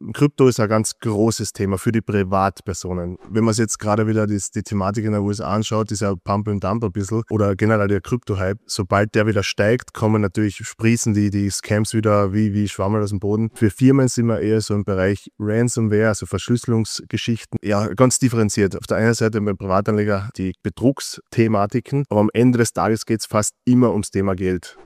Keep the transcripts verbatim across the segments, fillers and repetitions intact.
Krypto ist ein ganz großes Thema für die Privatpersonen. Wenn man sich jetzt gerade wieder die, die Thematik in den U S A anschaut, ist ja Pump and Dump ein bisschen oder generell der Krypto-Hype. Sobald der wieder steigt, kommen natürlich, sprießen die, die Scams wieder wie, wie Schwammerl aus dem Boden. Für Firmen sind wir eher so im Bereich Ransomware, also Verschlüsselungsgeschichten. Ja, ganz differenziert. Auf der einen Seite beim Privatanleger die Betrugsthematiken, aber am Ende des Tages geht es fast immer ums Thema Geld.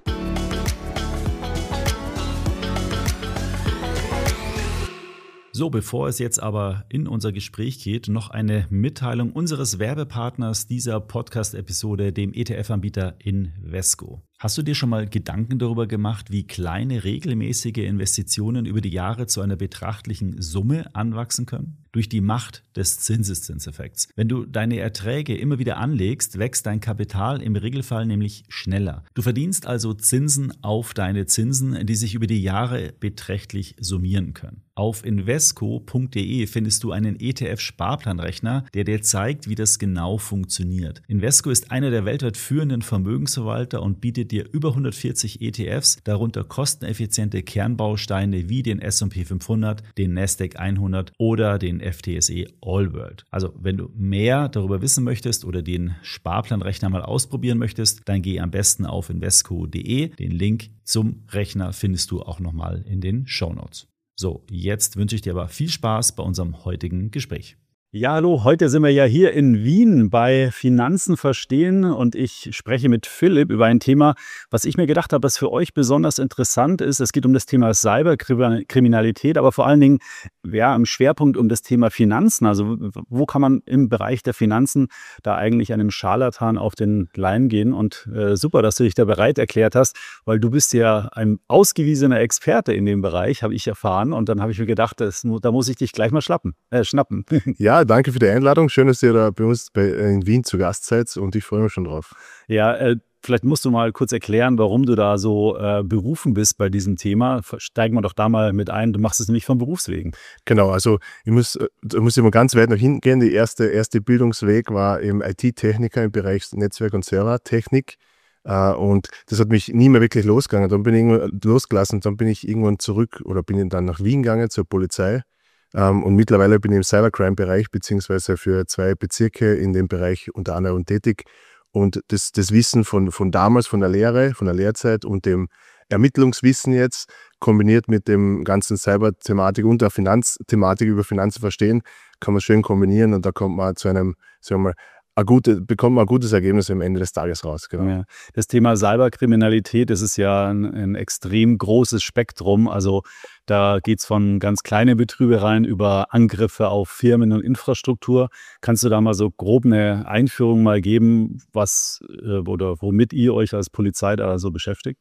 So, bevor es jetzt aber in unser Gespräch geht, noch eine Mitteilung unseres Werbepartners dieser Podcast-Episode, dem E T F-Anbieter Invesco. Hast du dir schon mal Gedanken darüber gemacht, wie kleine regelmäßige Investitionen über die Jahre zu einer betrachtlichen Summe anwachsen können? Durch die Macht des Zinseszinseffekts. Wenn du deine Erträge immer wieder anlegst, wächst dein Kapital im Regelfall nämlich schneller. Du verdienst also Zinsen auf deine Zinsen, die sich über die Jahre beträchtlich summieren können. Auf invesco punkt de findest du einen E T F-Sparplanrechner, der dir zeigt, wie das genau funktioniert. Invesco ist einer der weltweit führenden Vermögensverwalter und bietet dir über hundertvierzig E T Fs, darunter kosteneffiziente Kernbausteine wie den S und P fünfhundert, den Nasdaq hundert oder den F T S E All World. Also wenn du mehr darüber wissen möchtest oder den Sparplanrechner mal ausprobieren möchtest, dann geh am besten auf invesco punkt de. Den Link zum Rechner findest du auch nochmal in den Shownotes. So, jetzt wünsche ich dir aber viel Spaß bei unserem heutigen Gespräch. Ja, hallo, heute sind wir ja hier in Wien bei Finanzen verstehen und ich spreche mit Philipp über ein Thema, was ich mir gedacht habe, was für euch besonders interessant ist. Es geht um das Thema Cyberkriminalität, aber vor allen Dingen ja, im Schwerpunkt um das Thema Finanzen. Also wo kann man im Bereich der Finanzen da eigentlich einem Scharlatan auf den Leim gehen? Und äh, super, dass du dich da bereit erklärt hast, weil du bist ja ein ausgewiesener Experte in dem Bereich, habe ich erfahren. Und dann habe ich mir gedacht, das, da muss ich dich gleich mal schlappen, äh, schnappen. Ja, danke für die Einladung. Schön, dass ihr da bei uns bei, in Wien zu Gast seid und ich freue mich schon drauf. Ja, äh, vielleicht musst du mal kurz erklären, warum du da so äh, berufen bist bei diesem Thema. Steigen wir doch da mal mit ein. Du machst es nämlich vom Berufswegen. Genau, also ich muss, ich muss immer ganz weit nach hinten gehen. Der erste, erste Bildungsweg war eben I T-Techniker im Bereich Netzwerk- und Servertechnik. Uh, und das hat mich nie mehr wirklich losgegangen. Dann bin ich irgendwann losgelassen, dann bin ich irgendwann zurück oder bin dann nach Wien gegangen zur Polizei. Um, und mittlerweile bin ich im Cybercrime-Bereich beziehungsweise für zwei Bezirke in dem Bereich unter anderem tätig. Und das, das Wissen von, von damals, von der Lehre, von der Lehrzeit und dem Ermittlungswissen jetzt, kombiniert mit dem ganzen Cyber-Thematik und der Finanzthematik über Finanzen verstehen, kann man schön kombinieren und da kommt man zu einem, sagen wir mal, Ein gute, bekommt man ein gutes Ergebnis am Ende des Tages raus. Genau. Ja. Das Thema Cyberkriminalität, das ist ja ein, ein extrem großes Spektrum. Also da geht es von ganz kleinen Betrügereien über Angriffe auf Firmen und Infrastruktur. Kannst du da mal so grob eine Einführung mal geben, was äh, oder womit ihr euch als Polizei da so beschäftigt?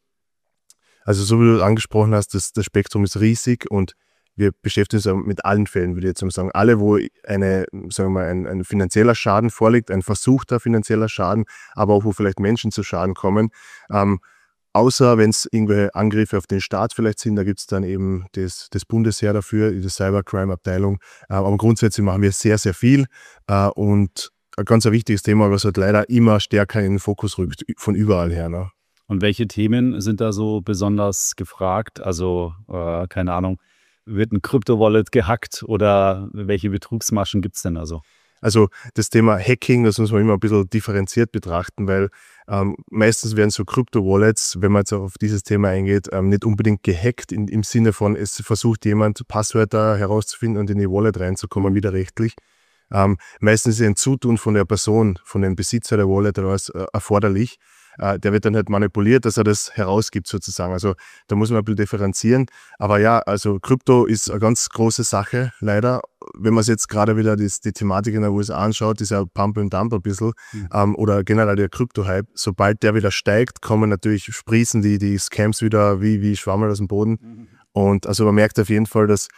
Also so wie du angesprochen hast, das, das Spektrum ist riesig und wir beschäftigen uns mit allen Fällen, würde ich jetzt mal sagen. Alle, wo eine, sagen wir mal, ein, ein finanzieller Schaden vorliegt, ein versuchter finanzieller Schaden, aber auch wo vielleicht Menschen zu Schaden kommen. Ähm, außer wenn es irgendwelche Angriffe auf den Staat vielleicht sind, da gibt es dann eben das, das Bundesheer dafür, die Cybercrime-Abteilung. Äh, aber grundsätzlich machen wir sehr, sehr viel. Äh, und ein ganz ein wichtiges Thema, was halt leider immer stärker in den Fokus rückt, von überall her. Ne? Und welche Themen sind da so besonders gefragt? Also, äh, keine Ahnung, wird ein Krypto-Wallet gehackt oder welche Betrugsmaschen gibt es denn also? Also das Thema Hacking, das muss man immer ein bisschen differenziert betrachten, weil ähm, meistens werden so Krypto-Wallets, wenn man jetzt auch auf dieses Thema eingeht, ähm, nicht unbedingt gehackt in, im Sinne von, es versucht jemand Passwörter herauszufinden und in die Wallet reinzukommen, widerrechtlich. Ähm, meistens ist ein Zutun von der Person, von dem Besitzer der Wallet oder was, äh, erforderlich. Der wird dann halt manipuliert, dass er das herausgibt sozusagen. Also da muss man ein bisschen differenzieren. Aber ja, also Krypto ist eine ganz große Sache, leider. Wenn man sich jetzt gerade wieder die, die Thematik in den U S A anschaut, ist ja Pump and Dump ein bisschen. Mhm. Ähm, oder generell der Krypto-Hype. Sobald der wieder steigt, kommen natürlich, sprießen die, die Scams wieder wie, wie Schwammerl aus dem Boden. Mhm. Und also man merkt auf jeden Fall, dass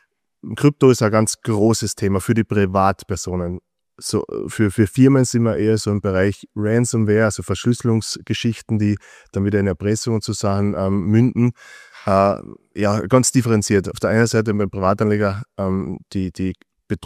Krypto ist ein ganz großes Thema für die Privatpersonen. So, für, für Firmen sind wir eher so im Bereich Ransomware, also Verschlüsselungsgeschichten, die dann wieder in Erpressung und so Sachen ähm, münden. Äh, ja, ganz differenziert. Auf der einen Seite beim Privatanleger ähm, die, die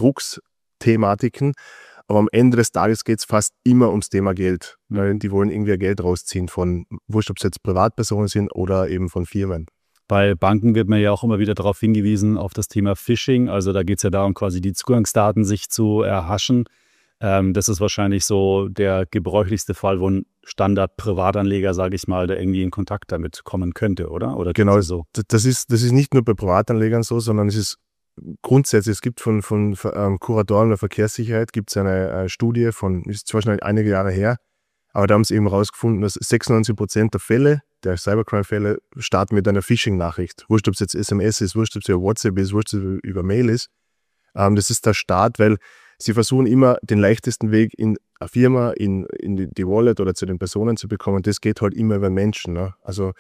Betrugsthematiken, aber am Ende des Tages geht es fast immer ums Thema Geld. Weil die wollen irgendwie Geld rausziehen von, wurscht, ob es jetzt Privatpersonen sind oder eben von Firmen. Bei Banken wird man ja auch immer wieder darauf hingewiesen, auf das Thema Phishing. Also da geht es ja darum, quasi die Zugangsdaten sich zu erhaschen. Ähm, das ist wahrscheinlich so der gebräuchlichste Fall, wo ein Standard-Privatanleger, sage ich mal, der irgendwie in Kontakt damit kommen könnte, oder? Oder genau, so? Das ist, das ist nicht nur bei Privatanlegern so, sondern es ist grundsätzlich, es gibt von, von ähm, Kuratoren der Verkehrssicherheit, gibt es eine äh, Studie von, ist zwar schon einige Jahre her, aber da haben sie eben herausgefunden, dass sechsundneunzig Prozent der Fälle, der Cybercrime-Fälle, starten mit einer Phishing-Nachricht. Wurscht, ob es jetzt S M S ist, wurscht, ob es über WhatsApp ist, wurscht, ob es über Mail ist. Ähm, das ist der Start, weil sie versuchen immer den leichtesten Weg in eine Firma, in, in die, die Wallet oder zu den Personen zu bekommen. Das geht halt immer über Menschen. Ne? Also,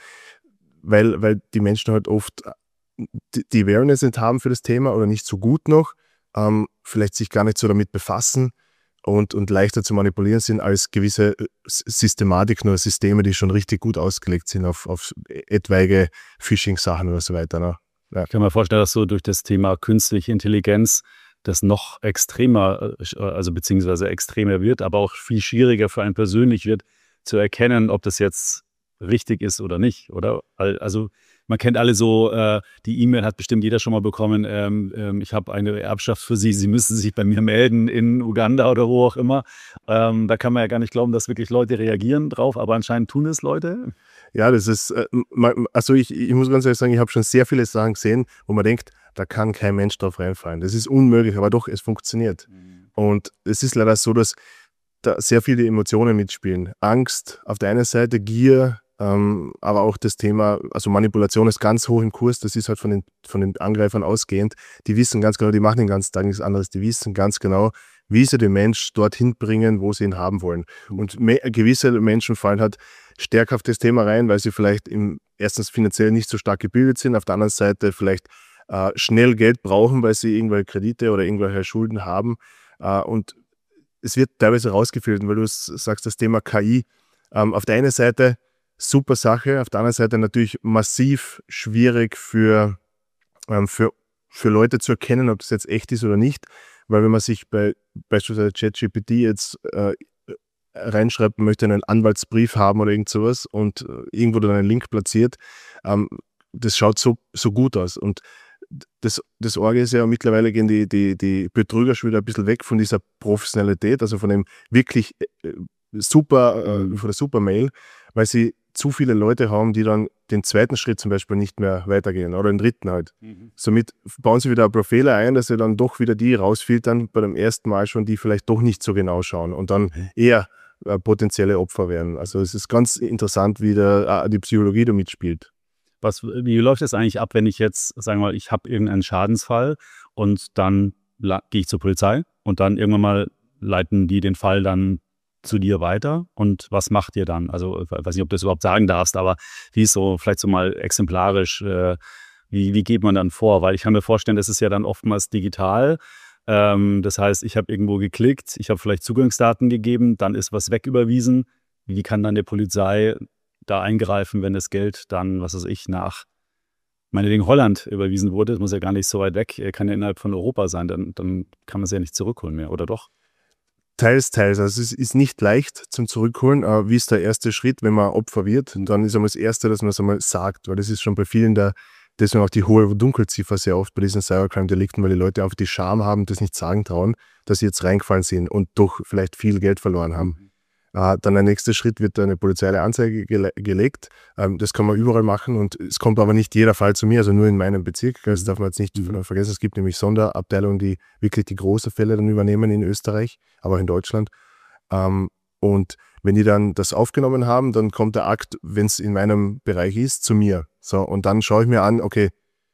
weil, weil die Menschen halt oft die, die Awareness nicht haben für das Thema oder nicht so gut noch, ähm, vielleicht sich gar nicht so damit befassen. Und, und leichter zu manipulieren sind als gewisse Systematiken oder Systeme, die schon richtig gut ausgelegt sind auf, auf etwaige Phishing-Sachen oder so weiter. Ne? Ja. Ich kann mir vorstellen, dass so durch das Thema künstliche Intelligenz das noch extremer, also beziehungsweise extremer wird, aber auch viel schwieriger für einen persönlich wird, zu erkennen, ob das jetzt richtig ist oder nicht, oder? Also man kennt alle so, äh, die E-Mail hat bestimmt jeder schon mal bekommen, ähm, ähm, ich habe eine Erbschaft für Sie, Sie müssen sich bei mir melden in Uganda oder wo auch immer. Ähm, da kann man ja gar nicht glauben, dass wirklich Leute reagieren drauf, aber anscheinend tun es Leute. Ja, das ist, äh, also ich, ich muss ganz ehrlich sagen, ich habe schon sehr viele Sachen gesehen, wo man denkt, da kann kein Mensch drauf reinfallen. Das ist unmöglich, aber doch, es funktioniert. Mhm. Und es ist leider so, dass da sehr viele Emotionen mitspielen. Angst auf der einen Seite, Gier, Ähm, aber auch das Thema, also Manipulation ist ganz hoch im Kurs, das ist halt von den, von den Angreifern ausgehend. Die wissen ganz genau, die machen den ganzen Tag nichts anderes, die wissen ganz genau, wie sie den Mensch dorthin bringen, wo sie ihn haben wollen. Und me- gewisse Menschen fallen halt stärker auf das Thema rein, weil sie vielleicht im, erstens finanziell nicht so stark gebildet sind, auf der anderen Seite vielleicht äh, schnell Geld brauchen, weil sie irgendwelche Kredite oder irgendwelche Schulden haben. Äh, und es wird teilweise rausgefiltert, weil du sagst, das Thema K I. Ähm, auf der einen Seite super Sache, auf der anderen Seite natürlich massiv schwierig für, ähm, für, für Leute zu erkennen, ob das jetzt echt ist oder nicht, weil wenn man sich bei beispielsweise ChatGPT jetzt äh, reinschreibt, man möchte einen Anwaltsbrief haben oder irgend sowas und äh, irgendwo dann einen Link platziert, ähm, das schaut so, so gut aus. Und das, das Orge ist ja, mittlerweile gehen die, die, die Betrüger schon wieder ein bisschen weg von dieser Professionalität, also von dem wirklich äh, super, äh, von der Super-Mail, weil sie zu viele Leute haben, die dann den zweiten Schritt zum Beispiel nicht mehr weitergehen oder den dritten halt. Mhm. Somit bauen sie wieder Profile ein, dass sie dann doch wieder die rausfiltern bei dem ersten Mal schon, die vielleicht doch nicht so genau schauen und dann mhm. eher äh, potenzielle Opfer werden. Also es ist ganz interessant, wie der, äh, die Psychologie da mitspielt. Was, wie läuft das eigentlich ab, wenn ich jetzt, sagen wir mal, ich habe irgendeinen Schadensfall und dann la- gehe ich zur Polizei und dann irgendwann mal leiten die den Fall dann zu dir weiter und was macht ihr dann? Also ich weiß nicht, ob du das überhaupt sagen darfst, aber wie ist so, vielleicht so mal exemplarisch, äh, wie, wie geht man dann vor? Weil ich kann mir vorstellen, das ist ja dann oftmals digital. Ähm, das heißt, ich habe irgendwo geklickt, ich habe vielleicht Zugangsdaten gegeben, dann ist was wegüberwiesen. Wie kann dann die Polizei da eingreifen, wenn das Geld dann, was weiß ich, nach meinetwegen Holland überwiesen wurde? Das muss ja gar nicht so weit weg, kann ja innerhalb von Europa sein, dann, dann kann man es ja nicht zurückholen mehr, oder doch? Teils, teils. Also es ist nicht leicht zum Zurückholen, aber wie ist der erste Schritt, wenn man Opfer wird? Und dann ist einmal das Erste, dass man es einmal sagt, weil das ist schon bei vielen der, deswegen auch die hohe Dunkelziffer sehr oft bei diesen Cybercrime-Delikten, weil die Leute einfach die Scham haben, das nicht sagen trauen, dass sie jetzt reingefallen sind und doch vielleicht viel Geld verloren haben. Mhm. Äh, dann der nächste Schritt wird eine polizeiliche Anzeige gele- gelegt. Ähm, das kann man überall machen und es kommt aber nicht jeder Fall zu mir, also nur in meinem Bezirk. Das darf man jetzt nicht mhm. vergessen. Es gibt nämlich Sonderabteilungen, die wirklich die großen Fälle dann übernehmen in Österreich, aber auch in Deutschland. Ähm, und wenn die dann das aufgenommen haben, dann kommt der Akt, wenn es in meinem Bereich ist, zu mir. So, und dann schaue ich mir an, okay,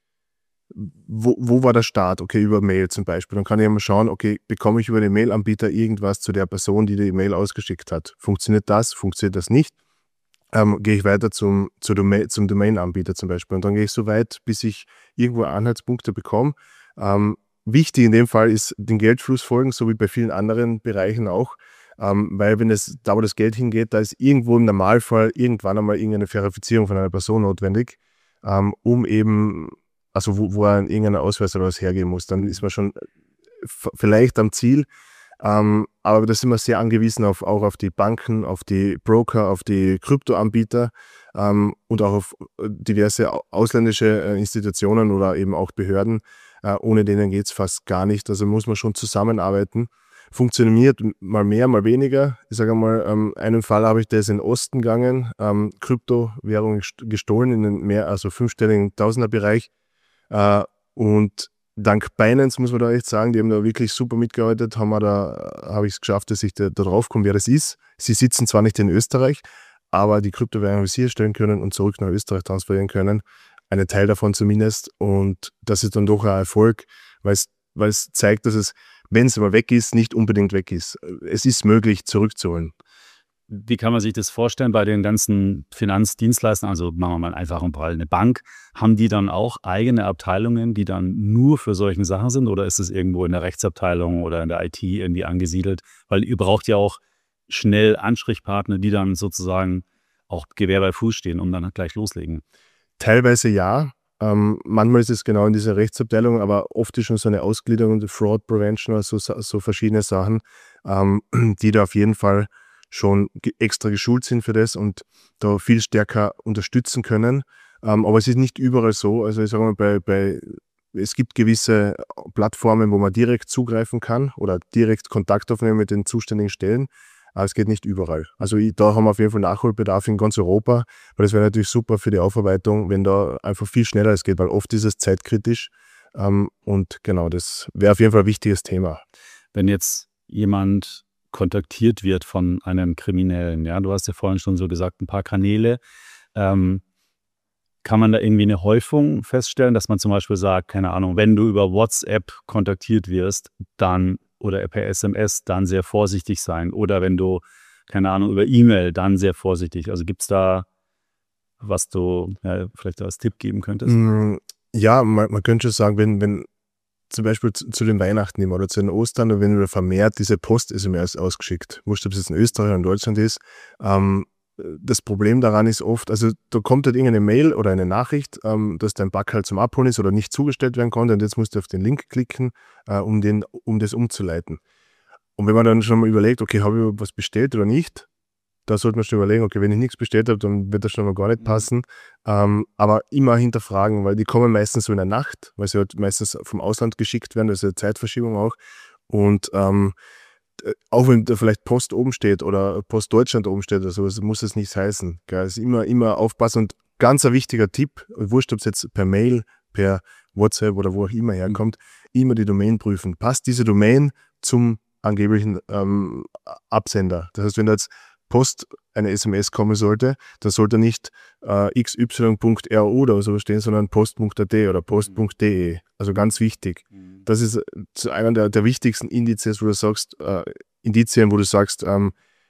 Wo, wo war der Start? Okay, über Mail zum Beispiel. Dann kann ich mal schauen, okay, bekomme ich über den Mailanbieter irgendwas zu der Person, die die Mail ausgeschickt hat? Funktioniert das? Funktioniert das nicht? Ähm, gehe ich weiter zum, zu Domain, zum Domain-Anbieter zum Beispiel. Und dann gehe ich so weit, bis ich irgendwo Anhaltspunkte bekomme. Ähm, wichtig in dem Fall ist den Geldfluss folgen, so wie bei vielen anderen Bereichen auch. Ähm, weil wenn es da, wo das Geld hingeht, da ist irgendwo im Normalfall irgendwann einmal irgendeine Verifizierung von einer Person notwendig, ähm, um eben also wo, wo er irgendeinen Ausweis oder was hergeben muss, dann ist man schon f- vielleicht am Ziel. Ähm, aber da sind wir sehr angewiesen auf, auch auf die Banken, auf die Broker, auf die Kryptoanbieter ähm, und auch auf diverse ausländische äh, Institutionen oder eben auch Behörden. Äh, ohne denen geht es fast gar nicht. Also muss man schon zusammenarbeiten. Funktioniert mal mehr, mal weniger. Ich sage mal, ähm, einen Fall habe ich, der ist in den Osten gegangen, ähm, Kryptowährung gestohlen in den mehr, also fünfstelligen Tausenderbereich. Äh, und dank Binance, muss man da echt sagen, die haben da wirklich super mitgearbeitet, haben wir da, habe ich es geschafft, dass ich da, da drauf komme, wer das ist. Sie sitzen zwar nicht in Österreich, aber die Kryptowährung habe ich sicherstellen können und zurück nach Österreich transferieren können. Einen Teil davon zumindest. Und das ist dann doch ein Erfolg, weil es, weil es zeigt, dass es, wenn es mal weg ist, nicht unbedingt weg ist. Es ist möglich, zurückzuholen. Wie kann man sich das vorstellen bei den ganzen Finanzdienstleistern? Also machen wir mal einen einfachen Fall, eine Bank. Haben die dann auch eigene Abteilungen, die dann nur für solche Sachen sind? Oder ist es irgendwo in der Rechtsabteilung oder in der I T irgendwie angesiedelt? Weil ihr braucht ja auch schnell Ansprechpartner, die dann sozusagen auch Gewehr bei Fuß stehen, um dann gleich loslegen. Teilweise ja. Ähm, manchmal ist es genau in dieser Rechtsabteilung, aber oft ist schon so eine Ausgliederung, Fraud Prevention, also so, so verschiedene Sachen, ähm, die da auf jeden Fall schon extra geschult sind für das und da viel stärker unterstützen können. Ähm, aber es ist nicht überall so. Also ich sage mal, bei, bei, es gibt gewisse Plattformen, wo man direkt zugreifen kann oder direkt Kontakt aufnehmen mit den zuständigen Stellen. Aber es geht nicht überall. Also ich, da haben wir auf jeden Fall Nachholbedarf in ganz Europa, weil das wäre natürlich super für die Aufarbeitung, wenn da einfach viel schneller es geht, weil oft ist es zeitkritisch. Ähm, und genau, das wäre auf jeden Fall ein wichtiges Thema. Wenn jetzt jemand kontaktiert wird von einem Kriminellen, ja, du hast ja vorhin schon so gesagt, ein paar Kanäle, ähm, kann man da irgendwie eine Häufung feststellen, dass man zum Beispiel sagt, keine Ahnung, wenn du über WhatsApp kontaktiert wirst, dann oder per S M S, dann sehr vorsichtig sein. Oder wenn du, keine Ahnung, über E-Mail, dann sehr vorsichtig. Also gibt es da, was du ja, vielleicht als Tipp geben könntest? Ja, man, man könnte schon sagen, wenn, wenn zum Beispiel zu, zu den Weihnachten immer oder zu den Ostern, wenn wir vermehrt diese Post-S M S ausgeschickt, wurscht, ob es jetzt in Österreich oder in Deutschland ist, ähm, das Problem daran ist oft, also da kommt halt irgendeine Mail oder eine Nachricht, ähm, dass dein Bug halt zum Abholen ist oder nicht zugestellt werden konnte und jetzt musst du auf den Link klicken, äh, um, den, um das umzuleiten. Und wenn man dann schon mal überlegt, okay, habe ich was bestellt oder nicht, da sollte man schon überlegen, okay, wenn ich nichts bestellt habe, dann wird das schon mal gar nicht passen. Mhm. Ähm, aber immer hinterfragen, weil die kommen meistens so in der Nacht, weil sie halt meistens vom Ausland geschickt werden, das ist eine Zeitverschiebung auch. Und ähm, auch wenn da vielleicht Post oben steht oder Post Deutschland oben steht oder sowas, muss es nicht heißen. Gell? Es ist immer, immer aufpassen und ganz ein wichtiger Tipp, wurscht, ob es jetzt per Mail, per WhatsApp oder wo auch immer herkommt, immer die Domain prüfen. Passt diese Domain zum angeblichen ähm, Absender? Das heißt, wenn da jetzt Post eine S M S kommen sollte, dann sollte nicht äh, x y punkt r o oder so stehen, sondern post punkt a t oder post punkt d e. Also ganz wichtig. Das ist einer der, der wichtigsten Indizes, wo du sagst, äh, Indizien, wo du sagst, ähm,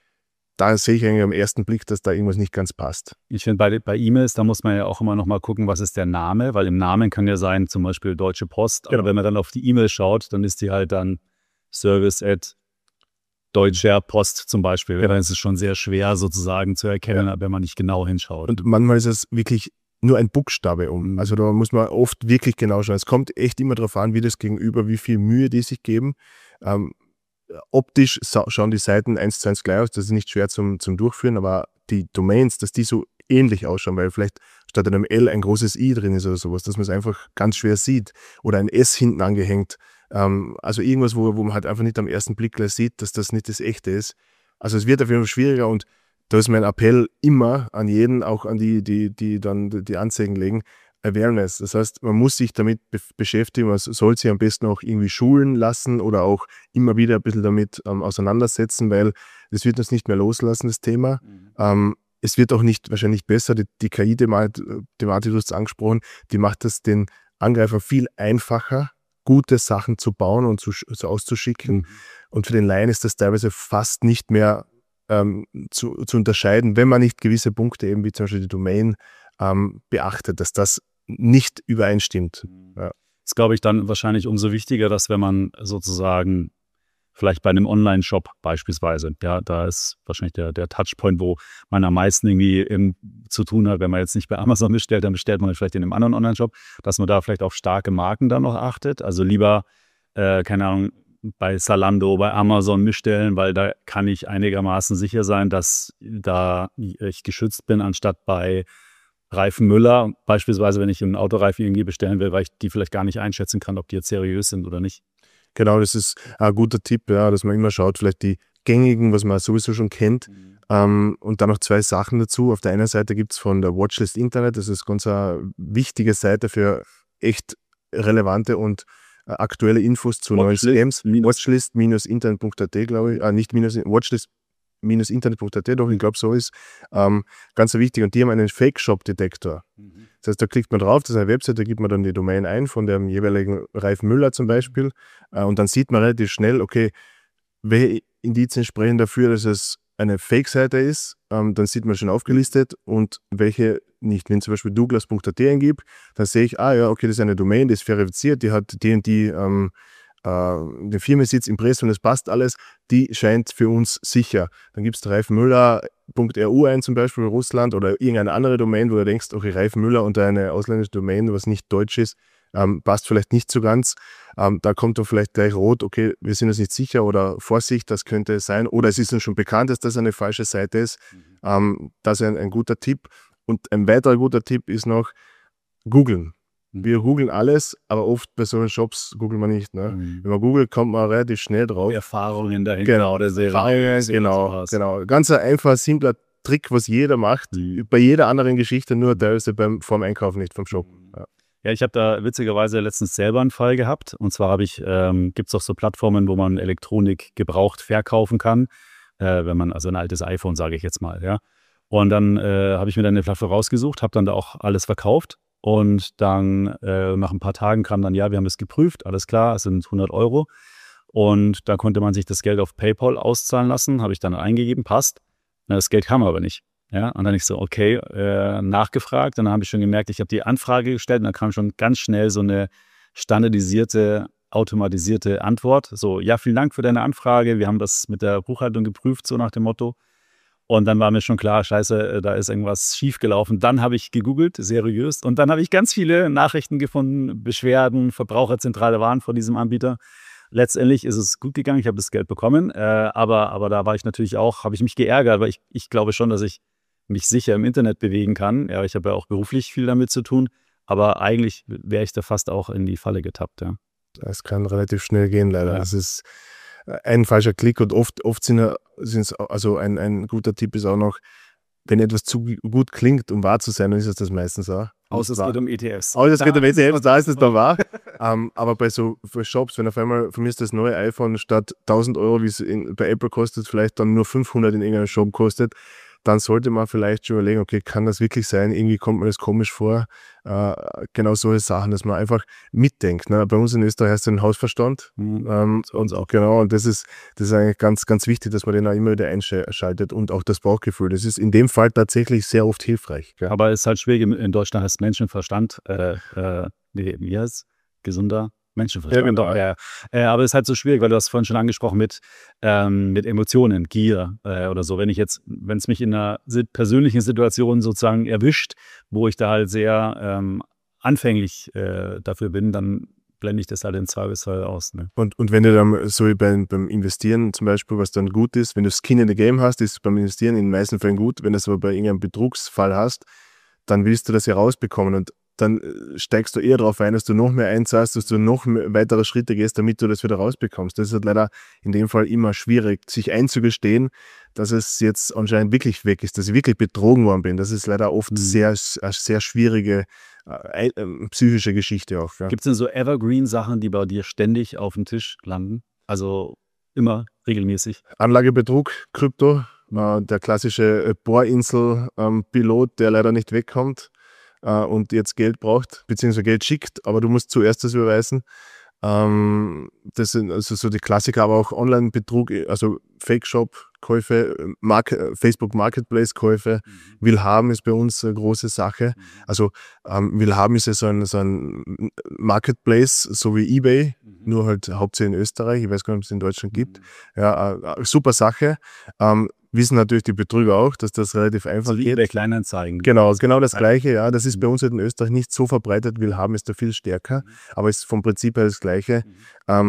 da sehe ich eigentlich am ersten Blick, dass da irgendwas nicht ganz passt. Ich finde, bei, bei E-Mails, da muss man ja auch immer noch mal gucken, was ist der Name, weil im Namen kann ja sein, zum Beispiel Deutsche Post, aber genau. Wenn man dann auf die E-Mail schaut, dann ist die halt dann Service at Deutscher Post zum Beispiel. Ja. Dann ist es schon sehr schwer sozusagen zu erkennen, ja. Wenn man nicht genau hinschaut. Und manchmal ist es wirklich nur ein Buchstabe um. Also da muss man oft wirklich genau schauen. Es kommt echt immer darauf an, wie das Gegenüber, wie viel Mühe die sich geben. Ähm, optisch schauen die Seiten eins zu eins gleich aus. Das ist nicht schwer zum, zum Durchführen, aber die Domains, dass die so ähnlich ausschauen, weil vielleicht statt einem L ein großes I drin ist oder sowas, dass man es einfach ganz schwer sieht. Oder ein S hinten angehängt. Ähm, also irgendwas, wo, wo man halt einfach nicht am ersten Blick gleich sieht, dass das nicht das Echte ist. Also es wird auf jeden Fall schwieriger und da ist mein Appell immer an jeden, auch an die, die, die dann die Anzeigen legen, Awareness. Das heißt, man muss sich damit be- beschäftigen, man soll sich am besten auch irgendwie schulen lassen oder auch immer wieder ein bisschen damit ähm, auseinandersetzen, weil das wird uns nicht mehr loslassen, das Thema. Mhm. Ähm, es wird auch nicht wahrscheinlich besser. Die, die K I-Thematik, du hast es angesprochen, die macht das den Angreifer viel einfacher, gute Sachen zu bauen und zu, so auszuschicken. Mhm. Und für den Laien ist das teilweise fast nicht mehr ähm, zu, zu unterscheiden, wenn man nicht gewisse Punkte, eben wie zum Beispiel die Domain, ähm, beachtet, dass das nicht übereinstimmt. Ja. Ist, glaube ich, dann wahrscheinlich umso wichtiger, dass wenn man sozusagen vielleicht bei einem Online-Shop beispielsweise, ja, da ist wahrscheinlich der, der Touchpoint, wo man am meisten irgendwie im, zu tun hat, wenn man jetzt nicht bei Amazon bestellt, dann bestellt man vielleicht in einem anderen Online-Shop, dass man da vielleicht auf starke Marken dann noch achtet. Also lieber, äh, keine Ahnung, bei Zalando, bei Amazon mitstellen, weil da kann ich einigermaßen sicher sein, dass da ich geschützt bin, anstatt bei Reifen Müller, beispielsweise, wenn ich einen Autoreifen irgendwie bestellen will, weil ich die vielleicht gar nicht einschätzen kann, ob die jetzt seriös sind oder nicht. Genau, das ist ein guter Tipp, ja, dass man immer schaut, vielleicht die gängigen, was man sowieso schon kennt. Mhm. Ähm, und dann noch zwei Sachen dazu. Auf der einen Seite gibt es von der Watchlist Internet, das ist ganz eine wichtige Seite für echt relevante und äh, aktuelle Infos zu neuen Scams. Watchlist-internet punkt at, glaube ich. Äh, nicht minus, Watchlist-internet punkt at, doch, ich glaube, so ist. Ähm, ganz wichtig. Und die haben einen Fake-Shop-Detektor. Mhm. Das heißt, da klickt man drauf, das ist eine Website, da gibt man dann die Domain ein von dem jeweiligen Reifen Müller zum Beispiel. Äh, und dann sieht man relativ schnell, okay, welche Indizien sprechen dafür, dass es eine Fake-Seite ist, ähm, dann sieht man schon aufgelistet und welche nicht. Wenn ich zum Beispiel douglas punkt at eingebe, dann sehe ich, ah ja, okay, das ist eine Domain, die ist verifiziert, die hat die und die ähm, äh, den Firmensitz, Impressum, das passt alles, die scheint für uns sicher. Dann gibt es reifenmüller punkt r u ein zum Beispiel in Russland oder irgendeine andere Domain, wo du denkst, okay, Reifenmüller unter eine ausländische Domain, was nicht deutsch ist, Ähm, passt vielleicht nicht so ganz. Ähm, da kommt doch vielleicht gleich rot, okay, wir sind uns nicht sicher oder Vorsicht, das könnte es sein. Oder es ist uns schon bekannt, dass das eine falsche Seite ist. Mhm. Ähm, das ist ein, ein guter Tipp. Und ein weiterer guter Tipp ist noch googeln. Mhm. Wir googeln alles, aber oft bei solchen Shops googelt man nicht. Ne? Mhm. Wenn man googelt, kommt man relativ schnell drauf. Erfahrungen dahinter. Genau, der Serie. Genau, genau. Ganz ein einfacher, simpler Trick, was jeder macht. Mhm. Bei jeder anderen Geschichte, nur teilweise beim vorm Einkaufen, nicht vom Shop. Ja. Ja, ich habe da witzigerweise letztens selber einen Fall gehabt. Und zwar habe ich, ähm, gibt es auch so Plattformen, wo man Elektronik gebraucht verkaufen kann. Äh, wenn man, also ein altes iPhone, sage ich jetzt mal, ja. Und dann äh, habe ich mir dann eine Plattform rausgesucht, habe dann da auch alles verkauft. Und dann äh, nach ein paar Tagen kam dann, ja, wir haben es geprüft, alles klar, es sind hundert Euro. Und da konnte man sich das Geld auf PayPal auszahlen lassen, habe ich dann eingegeben, passt. Na, das Geld kam aber nicht. Ja, und dann ich so, okay, äh, nachgefragt. Dann habe ich schon gemerkt, ich habe die Anfrage gestellt und dann kam schon ganz schnell so eine standardisierte, automatisierte Antwort. So, ja, vielen Dank für deine Anfrage. Wir haben das mit der Buchhaltung geprüft, so nach dem Motto. Und dann war mir schon klar, scheiße, da ist irgendwas schiefgelaufen. Dann habe ich gegoogelt, seriös. Und dann habe ich ganz viele Nachrichten gefunden, Beschwerden, Verbraucherzentrale waren vor diesem Anbieter. Letztendlich ist es gut gegangen, ich habe das Geld bekommen. Äh, aber, aber da war ich natürlich auch, habe ich mich geärgert, weil ich, ich glaube schon, dass ich mich sicher im Internet bewegen kann. Ja, ich habe ja auch beruflich viel damit zu tun, aber eigentlich wäre ich da fast auch in die Falle getappt. Ja. Das kann relativ schnell gehen, leider. Ja. Das ist ein falscher Klick und oft, oft sind es, also ein, ein guter Tipp ist auch noch, wenn etwas zu gut klingt, um wahr zu sein, dann ist es das meistens auch. Außer es geht um E T Fs. Außer es geht um E T Fs, da ist es dann wahr. um, aber bei so für Shops, wenn auf einmal, für mich ist das neue iPhone statt tausend Euro, wie es in, bei Apple kostet, vielleicht dann nur fünfhundert in irgendeinem Shop kostet, dann sollte man vielleicht schon überlegen, okay, kann das wirklich sein? Irgendwie kommt mir das komisch vor. Äh, genau solche Sachen, dass man einfach mitdenkt. Ne? Bei uns in Österreich heißt es ein Hausverstand. Mhm. Ähm, und auch genau, und das ist, das ist eigentlich ganz, ganz wichtig, dass man den auch immer wieder einschaltet und auch das Bauchgefühl. Das ist in dem Fall tatsächlich sehr oft hilfreich. Gell? Aber es ist halt schwierig, in Deutschland heißt Menschenverstand, äh, äh, nee, wie heißt es? Gesunder Menschenverstand. Ja, genau. Ja. Äh, aber es ist halt so schwierig, weil du hast vorhin schon angesprochen mit, ähm, mit Emotionen, Gier äh, oder so. Wenn ich jetzt, wenn es mich in einer persönlichen Situation sozusagen erwischt, wo ich da halt sehr ähm, anfänglich äh, dafür bin, dann blende ich das halt in Zweifelsfall aus. Ne? Und, und wenn du dann so wie beim, beim Investieren zum Beispiel, was dann gut ist, wenn du Skin in the Game hast, ist beim Investieren in den meisten Fällen gut. Wenn du es aber bei irgendeinem Betrugsfall hast, dann willst du das ja rausbekommen und dann steigst du eher darauf ein, dass du noch mehr einzahlst, dass du noch mehr weitere Schritte gehst, damit du das wieder rausbekommst. Das ist halt leider in dem Fall immer schwierig, sich einzugestehen, dass es jetzt anscheinend wirklich weg ist, dass ich wirklich betrogen worden bin. Das ist leider oft mhm. sehr, eine sehr schwierige äh, äh, psychische Geschichte auch. Ja. Gibt es denn so Evergreen-Sachen, die bei dir ständig auf dem Tisch landen? Also immer regelmäßig? Anlagebetrug, Krypto, äh, der klassische äh, Bohrinsel-Pilot, ähm, der leider nicht wegkommt und jetzt Geld braucht, beziehungsweise Geld schickt, aber du musst zuerst das überweisen. Ähm, das sind also so die Klassiker, aber auch Online-Betrug, also Fake-Shop-Käufe, Mark- Facebook Marketplace-Käufe. Mhm. Willhaben ist bei uns eine große Sache. Mhm. Also ähm, Willhaben ist ja so ein, so ein Marketplace, so wie eBay, mhm. nur halt hauptsächlich in Österreich. Ich weiß gar nicht, ob es in Deutschland gibt. Mhm. Ja, äh, super Sache. Ähm, wissen natürlich die Betrüger auch, dass das relativ einfach also geht. eBay Kleinanzeigen. Genau, genau das Gleiche. Ja, das ist bei uns halt in Österreich nicht so verbreitet. Willhaben ist da viel stärker, mhm. aber ist vom Prinzip her das Gleiche. Mhm. Ähm,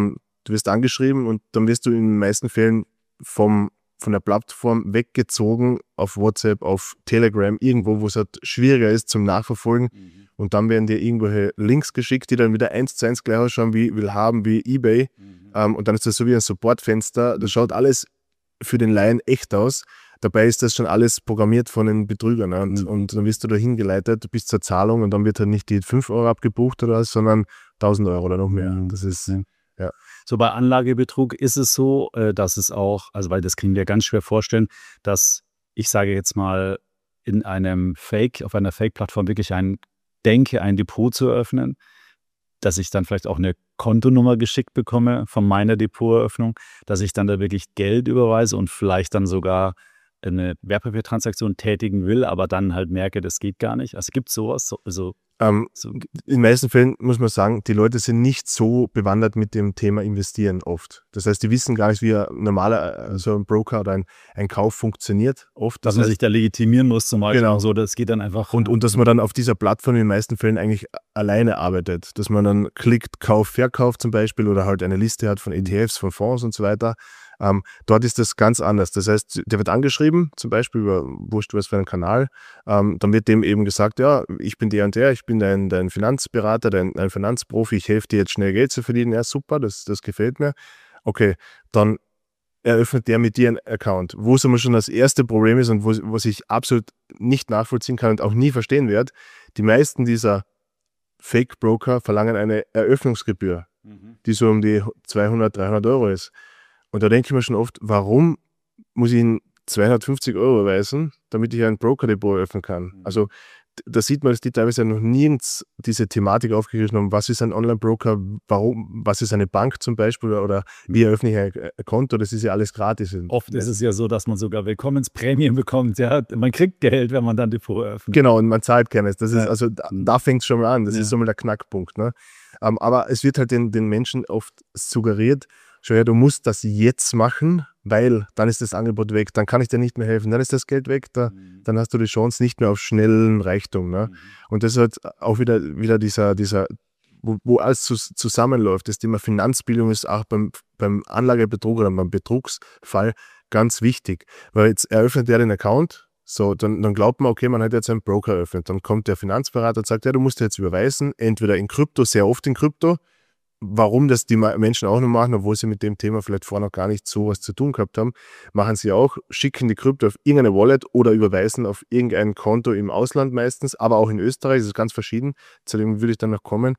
du wirst angeschrieben und dann wirst du in den meisten Fällen vom, von der Plattform weggezogen auf WhatsApp, auf Telegram, irgendwo, wo es halt schwieriger ist zum Nachverfolgen. Mhm. Und dann werden dir irgendwelche Links geschickt, die dann wieder eins zu eins gleich ausschauen, wie will haben, wie eBay. Mhm. Ähm, und dann ist das so wie ein Supportfenster. Das schaut alles für den Laien echt aus. Dabei ist das schon alles programmiert von den Betrügern. Ne? Und, mhm. und dann wirst du da hingeleitet bis zur Zahlung und dann wird halt nicht die fünf Euro abgebucht oder was, sondern tausend Euro oder noch mehr. Mhm. Das ist, ja. ja. So bei Anlagebetrug ist es so, dass es auch, also weil das können wir ganz schwer vorstellen, dass ich sage jetzt mal in einem Fake, auf einer Fake-Plattform wirklich ein denke, ein Depot zu eröffnen, dass ich dann vielleicht auch eine Kontonummer geschickt bekomme von meiner Depoteröffnung, dass ich dann da wirklich Geld überweise und vielleicht dann sogar eine Wertpapiertransaktion tätigen will, aber dann halt merke, das geht gar nicht. Also gibt es sowas? So, so, ähm, so. In den meisten Fällen muss man sagen, die Leute sind nicht so bewandert mit dem Thema Investieren oft. Das heißt, die wissen gar nicht, wie ein normaler, also ein Broker oder ein, ein Kauf funktioniert oft. Dass das man heißt, sich da legitimieren muss zum Beispiel. Genau. Und so, das geht dann einfach. Und, und dass man dann auf dieser Plattform in den meisten Fällen eigentlich alleine arbeitet. Dass man dann klickt, Kauf, Verkauf zum Beispiel oder halt eine Liste hat von E T Fs, von Fonds und so weiter. Ähm, dort ist das ganz anders. Das heißt, der wird angeschrieben, zum Beispiel über wurscht was für einen Kanal. Ähm, dann wird dem eben gesagt, ja, ich bin der und der, ich bin dein, dein Finanzberater, dein, dein Finanzprofi, ich helfe dir jetzt schnell Geld zu verdienen. Ja, super, das, das gefällt mir. Okay, dann eröffnet der mit dir einen Account. Wo es aber schon das erste Problem ist und wo, was ich absolut nicht nachvollziehen kann und auch nie verstehen werde, die meisten dieser Fake-Broker verlangen eine Eröffnungsgebühr, mhm. die so um die zweihundert, dreihundert Euro ist. Und da denke ich mir schon oft, warum muss ich ihnen zweihundertfünfzig Euro überweisen, damit ich ein Broker-Depot eröffnen kann? Mhm. Also da sieht man, dass die teilweise noch nirgends diese Thematik aufgegriffen haben, was ist ein Online-Broker, warum, was ist eine Bank zum Beispiel oder wie eröffne ich ein Konto, das ist ja alles gratis. Oft ist es ja so, dass man sogar Willkommensprämien bekommt, ja, man kriegt Geld, wenn man dann Depot eröffnet. Genau, und man zahlt keines, das ist, ja. also da, da fängt es schon mal an, das ja. ist so mal der Knackpunkt. Ne? Um, aber es wird halt den, den Menschen oft suggeriert, schau her, du musst das jetzt machen, weil dann ist das Angebot weg, dann kann ich dir nicht mehr helfen, dann ist das Geld weg, da, mhm. dann hast du die Chance nicht mehr auf schnellen Reichtum. Ne? Mhm. Und das ist halt auch wieder, wieder dieser, dieser wo, wo alles zu, zusammenläuft. Das Thema Finanzbildung ist auch beim, beim Anlagebetrug oder beim Betrugsfall ganz wichtig, weil jetzt eröffnet der den Account, so, dann, dann glaubt man, okay, man hat jetzt einen Broker eröffnet, dann kommt der Finanzberater und sagt, ja, du musst jetzt überweisen, entweder in Krypto, sehr oft in Krypto. Warum das die Menschen auch noch machen, obwohl sie mit dem Thema vielleicht vorher noch gar nicht so was zu tun gehabt haben, machen sie auch, schicken die Krypto auf irgendeine Wallet oder überweisen auf irgendein Konto im Ausland meistens, aber auch in Österreich, das ist ganz verschieden, zu dem würde ich dann noch kommen.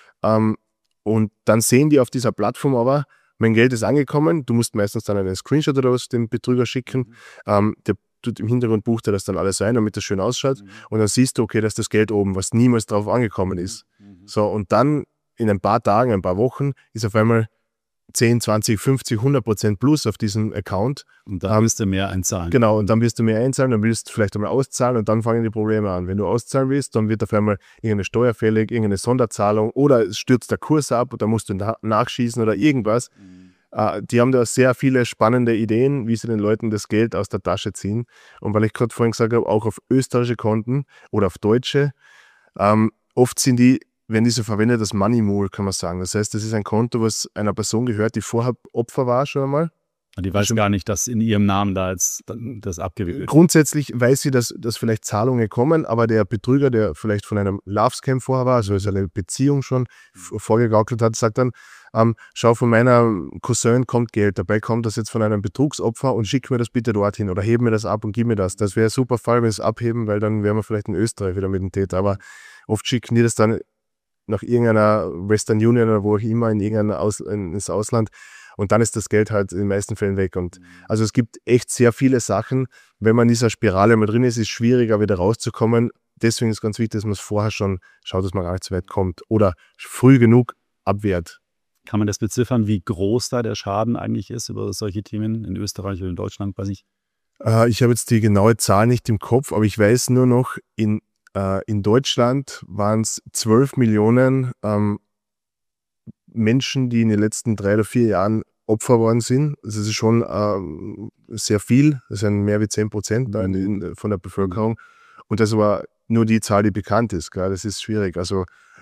Und dann sehen die auf dieser Plattform aber, mein Geld ist angekommen, du musst meistens dann einen Screenshot oder was dem Betrüger schicken, mhm. der tut im Hintergrund bucht er das dann alles ein, damit das schön ausschaut mhm. und dann siehst du, okay, dass das Geld oben, was niemals drauf angekommen ist. Mhm. So, und dann in ein paar Tagen, ein paar Wochen ist auf einmal zehn, zwanzig, fünfzig, hundert Prozent plus auf diesem Account. Und dann wirst du mehr einzahlen. Genau, und dann wirst du mehr einzahlen, dann willst du vielleicht einmal auszahlen und dann fangen die Probleme an. Wenn du auszahlen willst, dann wird auf einmal irgendeine Steuer fällig, irgendeine Sonderzahlung oder es stürzt der Kurs ab und da musst du na- nachschießen oder irgendwas. Mhm. Uh, die haben da sehr viele spannende Ideen, wie sie den Leuten das Geld aus der Tasche ziehen. Und weil ich gerade vorhin gesagt habe, auch auf österreichische Konten oder auf deutsche, ähm, oft sind die werden diese verwendet als Money Mule, kann man sagen. Das heißt, das ist ein Konto, was einer Person gehört, die vorher Opfer war schon einmal. Und die weiß gar nicht, dass in ihrem Namen da jetzt das abgewickelt wird. Grundsätzlich weiß sie, dass, dass vielleicht Zahlungen kommen, aber der Betrüger, der vielleicht von einem Love-Scam vorher war, also ist eine Beziehung schon vorgegaukelt hat, sagt dann, ähm, schau, von meiner Cousin kommt Geld, dabei kommt das jetzt von einem Betrugsopfer und schick mir das bitte dorthin oder heb mir das ab und gib mir das. Das wäre ein super Fall, wenn sie es abheben, weil dann wären wir vielleicht in Österreich wieder mit dem Täter. Aber oft schicken die das dann nach irgendeiner Western Union oder wo auch immer in irgendein Aus, in, ins Ausland und dann ist das Geld halt in den meisten Fällen weg. Und also es gibt echt sehr viele Sachen, wenn man in dieser Spirale mal drin ist, ist es schwieriger wieder rauszukommen. Deswegen ist es ganz wichtig, dass man es vorher schon schaut, dass man gar nicht zu weit kommt oder früh genug abwehrt. Kann man das beziffern, wie groß da der Schaden eigentlich ist über solche Themen in Österreich oder in Deutschland? Weiß ich. Äh, ich habe jetzt die genaue Zahl nicht im Kopf, aber ich weiß nur noch, in In Deutschland waren es zwölf Millionen ähm, Menschen, die in den letzten drei oder vier Jahren Opfer worden sind. Das ist schon ähm, sehr viel. Das sind mehr wie zehn Prozent von der Bevölkerung. Und das war nur die Zahl, die bekannt ist. Gell? Das ist schwierig. Also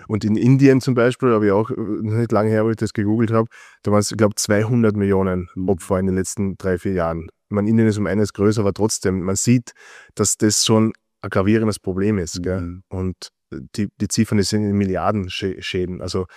Und in Indien zum Beispiel, habe ich auch nicht lange her, wo ich das gegoogelt habe, da waren es, ich glaube, zweihundert Millionen Opfer in den letzten drei, vier Jahren. Ich meine, Indien ist um eines größer, aber trotzdem, man sieht, dass das schon ein gravierendes Problem ist. Gell? Mhm. Und die, die Ziffern, die sind in Milliarden Schäden. Also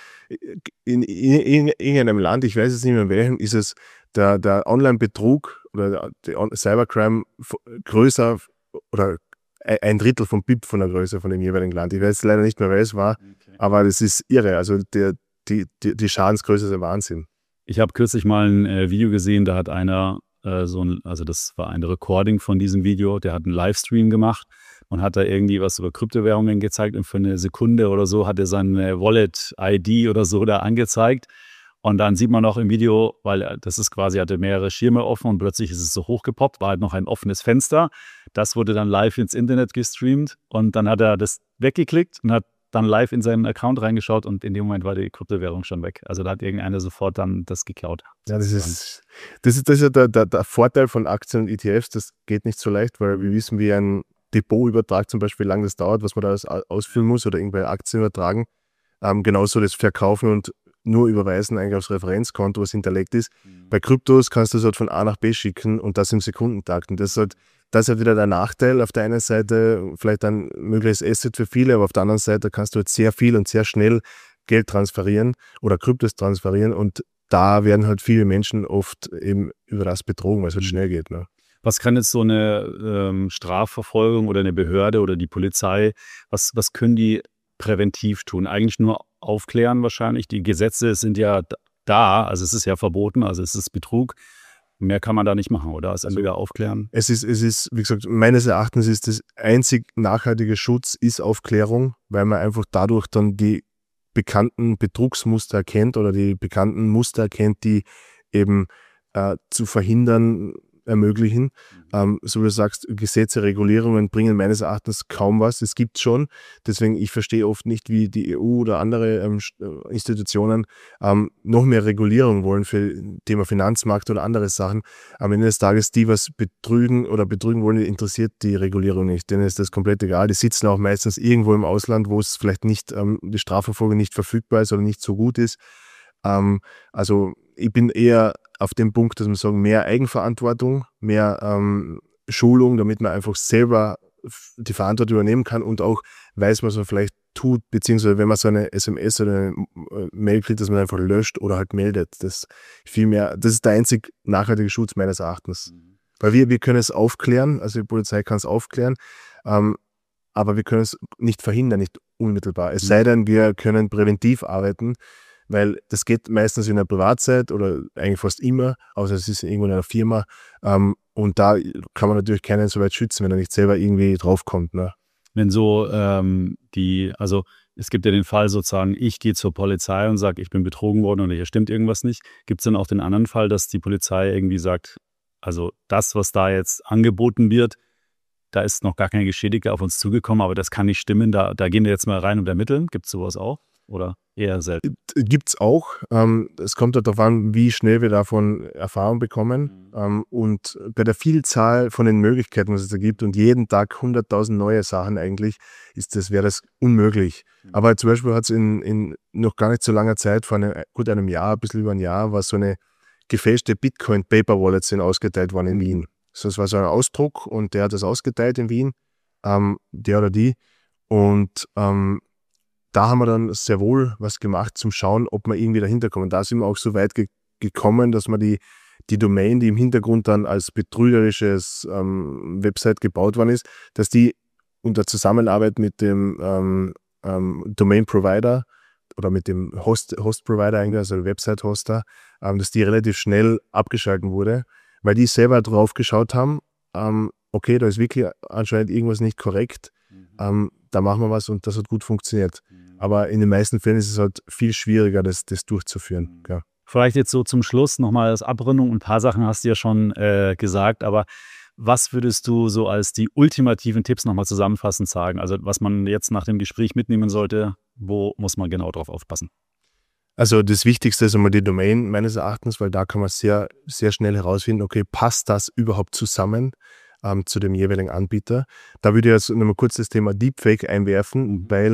in, in, in irgendeinem Land, ich weiß jetzt nicht mehr in welchem, ist es der, der Online-Betrug oder der Cybercrime größer oder ein Drittel vom B I P von der Größe von dem jeweiligen Land. Ich weiß leider nicht mehr, wer es war, okay. aber das ist irre. Also der, die, die, die Schadensgröße ist ein Wahnsinn. Ich habe kürzlich mal ein äh, Video gesehen, da hat einer äh, so ein, also das war ein Recording von diesem Video, der hat einen Livestream gemacht und hat da irgendwie was über Kryptowährungen gezeigt und für eine Sekunde oder so hat er seine Wallet-I D oder so da angezeigt. Und dann sieht man noch im Video, weil das ist quasi, hatte mehrere Schirme offen und plötzlich ist es so hochgepoppt, war halt noch ein offenes Fenster. Das wurde dann live ins Internet gestreamt und dann hat er das weggeklickt und hat dann live in seinen Account reingeschaut und in dem Moment war die Kryptowährung schon weg. Also da hat irgendeiner sofort dann das geklaut. Ja, das ist, das ist, das ist ja der, der, der Vorteil von Aktien und E T Fs, das geht nicht so leicht, weil wir wissen, wie ein Depotübertrag zum Beispiel, wie lange das dauert, was man da ausfüllen muss oder irgendwelche Aktien übertragen. Ähm, genauso das Verkaufen und nur überweisen eigentlich aufs Referenzkonto, was hinterlegt ist. Mhm. Bei Kryptos kannst du es halt von A nach B schicken und das im Sekundentakt. Und das ist halt, das ist halt wieder der Nachteil. Auf der einen Seite vielleicht ein mögliches Asset für viele, aber auf der anderen Seite kannst du halt sehr viel und sehr schnell Geld transferieren oder Kryptos transferieren und da werden halt viele Menschen oft eben über das betrogen, weil es halt mhm. schnell geht. Ne? Was kann jetzt so eine ähm, Strafverfolgung oder eine Behörde oder die Polizei, was, was können die präventiv tun? Eigentlich nur aufklären wahrscheinlich. Die Gesetze sind ja da, also es ist ja verboten, also es ist Betrug. Mehr kann man da nicht machen, oder? Es ist entweder aufklären. Es ist, es ist, wie gesagt, meines Erachtens ist das einzig nachhaltige Schutz ist Aufklärung, weil man einfach dadurch dann die bekannten Betrugsmuster erkennt oder die bekannten Muster erkennt, die eben äh, zu verhindern ermöglichen. Mhm. Ähm, so wie du sagst, Gesetze, Regulierungen bringen meines Erachtens kaum was. Es gibt schon. Deswegen, ich verstehe oft nicht, wie die E U oder andere ähm, Institutionen ähm, noch mehr Regulierung wollen für Thema Finanzmarkt oder andere Sachen. Am Ende des Tages, die was betrügen oder betrügen wollen, interessiert die Regulierung nicht. Denen ist das komplett egal. Die sitzen auch meistens irgendwo im Ausland, wo es vielleicht nicht, ähm, die Strafverfolgung nicht verfügbar ist oder nicht so gut ist. Ähm, also ich bin eher auf dem Punkt, dass man sagen, mehr Eigenverantwortung, mehr ähm, Schulung, damit man einfach selber die Verantwortung übernehmen kann und auch weiß, was man vielleicht tut, beziehungsweise wenn man so eine S M S oder eine Mail kriegt, dass man einfach löscht oder halt meldet. Das, viel mehr, das ist der einzig nachhaltige Schutz meines Erachtens. Mhm. Weil wir, wir können es aufklären, also die Polizei kann es aufklären, ähm, aber wir können es nicht verhindern, nicht unmittelbar. Es mhm. sei denn, wir können präventiv arbeiten, weil das geht meistens in der Privatzeit oder eigentlich fast immer, außer es ist irgendwo in einer Firma. Ähm, und da kann man natürlich keinen so weit schützen, wenn er nicht selber irgendwie draufkommt. Ne? Wenn so ähm, die, also es gibt ja den Fall sozusagen, ich gehe zur Polizei und sage, ich bin betrogen worden oder hier stimmt irgendwas nicht. Gibt es dann auch den anderen Fall, dass die Polizei irgendwie sagt, also das, was da jetzt angeboten wird, da ist noch gar kein Geschädigter auf uns zugekommen, aber das kann nicht stimmen, da, da gehen wir jetzt mal rein und ermitteln. Gibt es sowas auch? Oder eher selten? Gibt es auch. Ähm, es kommt halt darauf an, wie schnell wir davon Erfahrung bekommen. Mhm. Ähm, und bei der Vielzahl von den Möglichkeiten, was es da gibt und jeden Tag hunderttausend neue Sachen eigentlich, ist das, wäre das unmöglich. Mhm. Aber zum Beispiel hat es in, in noch gar nicht so langer Zeit, vor einem, gut einem Jahr, ein bisschen über ein Jahr, war so eine gefälschte Bitcoin-Paper-Wallet sind ausgeteilt worden in Wien. So, das war so ein Ausdruck und der hat das ausgeteilt in Wien, ähm, der oder die. Und ähm, da haben wir dann sehr wohl was gemacht, zum Schauen, ob wir irgendwie dahinter kommen. Da sind wir auch so weit ge- gekommen, dass wir die, die Domain, die im Hintergrund dann als betrügerisches ähm, Website gebaut worden ist, dass die unter Zusammenarbeit mit dem ähm, ähm, Domain-Provider oder mit dem Host, Host-Provider, eigentlich, also Website-Hoster, ähm, dass die relativ schnell abgeschalten wurde, weil die selber drauf geschaut haben, ähm, okay, da ist wirklich anscheinend irgendwas nicht korrekt, mhm. ähm, da machen wir was und das hat gut funktioniert. Mhm. Aber in den meisten Fällen ist es halt viel schwieriger, das, das durchzuführen. Mhm. Ja. Vielleicht jetzt so zum Schluss nochmal als Abrundung. Ein paar Sachen hast du ja schon äh, gesagt, aber was würdest du so als die ultimativen Tipps nochmal zusammenfassend sagen? Also was man jetzt nach dem Gespräch mitnehmen sollte, wo muss man genau drauf aufpassen? Also das Wichtigste ist einmal die Domain meines Erachtens, weil da kann man sehr, sehr schnell herausfinden, okay, passt das überhaupt zusammen ähm, zu dem jeweiligen Anbieter? Da würde ich jetzt nochmal kurz das Thema Deepfake einwerfen, mhm. weil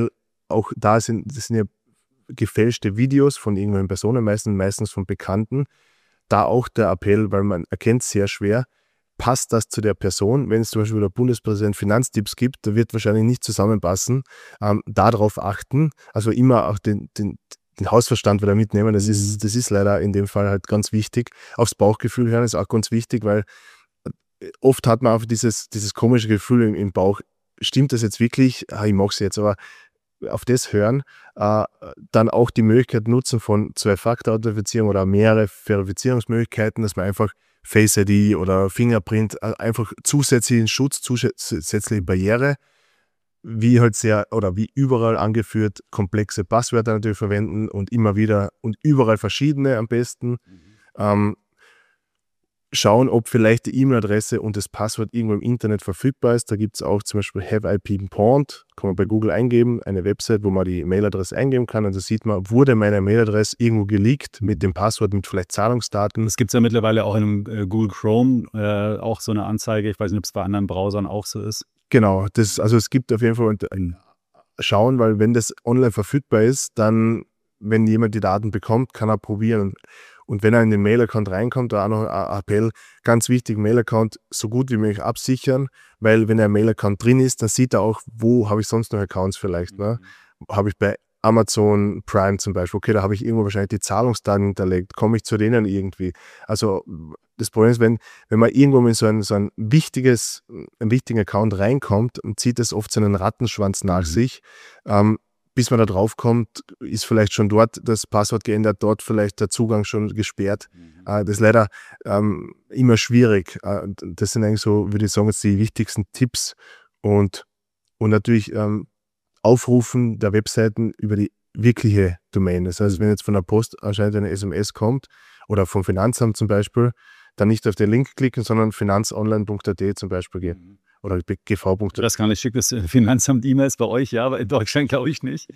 auch da sind, das sind ja gefälschte Videos von irgendwelchen Personen, meistens, meistens von Bekannten. Da auch der Appell, weil man erkennt es sehr schwer, passt das zu der Person? Wenn es zum Beispiel der Bundespräsident Finanztipps gibt, da wird wahrscheinlich nicht zusammenpassen. Ähm, darauf achten, also immer auch den, den, den Hausverstand wieder mitnehmen, das ist, das ist leider in dem Fall halt ganz wichtig. Aufs Bauchgefühl hören ist auch ganz wichtig, weil oft hat man einfach dieses, dieses komische Gefühl im, im Bauch, stimmt das jetzt wirklich? Ah, ich mache es jetzt, aber auf das hören, äh, dann auch die Möglichkeit nutzen von Zwei-Faktor-Authentifizierung oder mehrere Verifizierungsmöglichkeiten, dass man einfach Face I D oder Fingerprint, äh, einfach zusätzlichen Schutz, zusätzliche Barriere, wie halt sehr oder wie überall angeführt, komplexe Passwörter natürlich verwenden und immer wieder und überall verschiedene am besten. Mhm. Ähm, schauen, ob vielleicht die E-Mail-Adresse und das Passwort irgendwo im Internet verfügbar ist. Da gibt es auch zum Beispiel Have I Been Pawned, kann man bei Google eingeben, eine Website, wo man die Mailadresse eingeben kann und da sieht man, wurde meine Mailadresse irgendwo geleakt mit dem Passwort, mit vielleicht Zahlungsdaten. Das gibt es ja mittlerweile auch in äh, Google Chrome, äh, auch so eine Anzeige. Ich weiß nicht, ob es bei anderen Browsern auch so ist. Genau, das, also es gibt auf jeden Fall ein Schauen, weil wenn das online verfügbar ist, dann, wenn jemand die Daten bekommt, kann er probieren. Und wenn er in den Mail-Account reinkommt, da auch noch ein Appell, ganz wichtig, Mail-Account so gut wie möglich absichern, weil wenn er im Mail-Account drin ist, dann sieht er auch, wo habe ich sonst noch Accounts vielleicht. Ne? Habe ich bei Amazon Prime zum Beispiel, okay, da habe ich irgendwo wahrscheinlich die Zahlungsdaten hinterlegt, komme ich zu denen irgendwie. Also das Problem ist, wenn, wenn man irgendwo in so ein, so ein wichtiges, einen wichtigen Account reinkommt und zieht es oft so einen Rattenschwanz nach mhm. sich, ähm, bis man da drauf kommt, ist vielleicht schon dort das Passwort geändert, dort vielleicht der Zugang schon gesperrt. Mhm. Äh, das ist leider ähm, immer schwierig. Äh, das sind eigentlich so, würde ich sagen, jetzt die wichtigsten Tipps. Und, und natürlich ähm, Aufrufen der Webseiten über die wirkliche Domain. Das heißt, wenn jetzt von der Post anscheinend eine S M S kommt oder vom Finanzamt zum Beispiel, dann nicht auf den Link klicken, sondern finanzonline punkt a t zum Beispiel gehen. Mhm. Oder g v punkt a t. Das kann ich, schickt das Finanzamt E-Mails bei euch, ja, aber in Deutschland glaube ich nicht.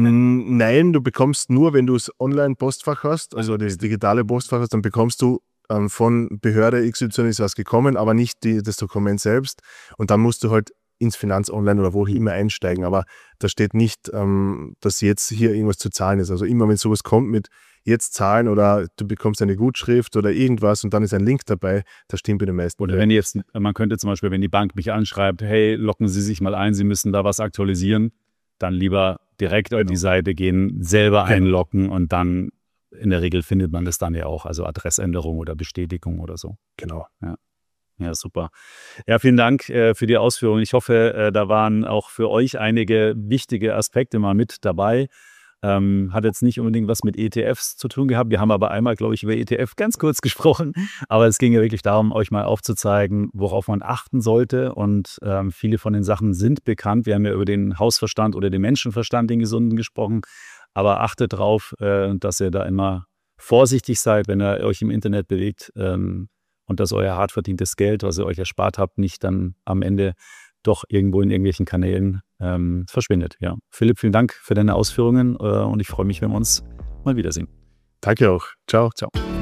Nein, du bekommst nur, wenn du das Online-Postfach hast, also das digitale Postfach hast, dann bekommst du ähm, von Behörde X Y ist was gekommen, aber nicht die, das Dokument selbst. Und dann musst du halt ins Finanzonline oder wo immer einsteigen. Aber da steht nicht, ähm, dass jetzt hier irgendwas zu zahlen ist. Also immer, wenn sowas kommt mit jetzt zahlen oder du bekommst eine Gutschrift oder irgendwas und dann ist ein Link dabei, das stimmt bei den meisten. Oder wenn jetzt, man könnte zum Beispiel, wenn die Bank mich anschreibt, hey, locken Sie sich mal ein, Sie müssen da was aktualisieren, dann lieber direkt genau. auf die Seite gehen, selber genau. einloggen und dann in der Regel findet man das dann ja auch, also Adressänderung oder Bestätigung oder so. Genau. Ja. Ja, super. Ja, vielen Dank äh, für die Ausführungen. Ich hoffe, äh, da waren auch für euch einige wichtige Aspekte mal mit dabei. Ähm, hat jetzt nicht unbedingt was mit E T Fs zu tun gehabt. Wir haben aber einmal, glaube ich, über E T F ganz kurz gesprochen. Aber es ging ja wirklich darum, euch mal aufzuzeigen, worauf man achten sollte. Und ähm, viele von den Sachen sind bekannt. Wir haben ja über den Hausverstand oder den Menschenverstand, den gesunden, gesprochen. Aber achtet darauf, äh, dass ihr da immer vorsichtig seid, wenn ihr euch im Internet bewegt. Ähm, und dass euer hart verdientes Geld, was ihr euch erspart habt, nicht dann am Ende doch irgendwo in irgendwelchen Kanälen ähm, verschwindet. Ja. Philipp, vielen Dank für deine Ausführungen äh, und ich freue mich, wenn wir uns mal wiedersehen. Danke auch. Ciao. Ciao.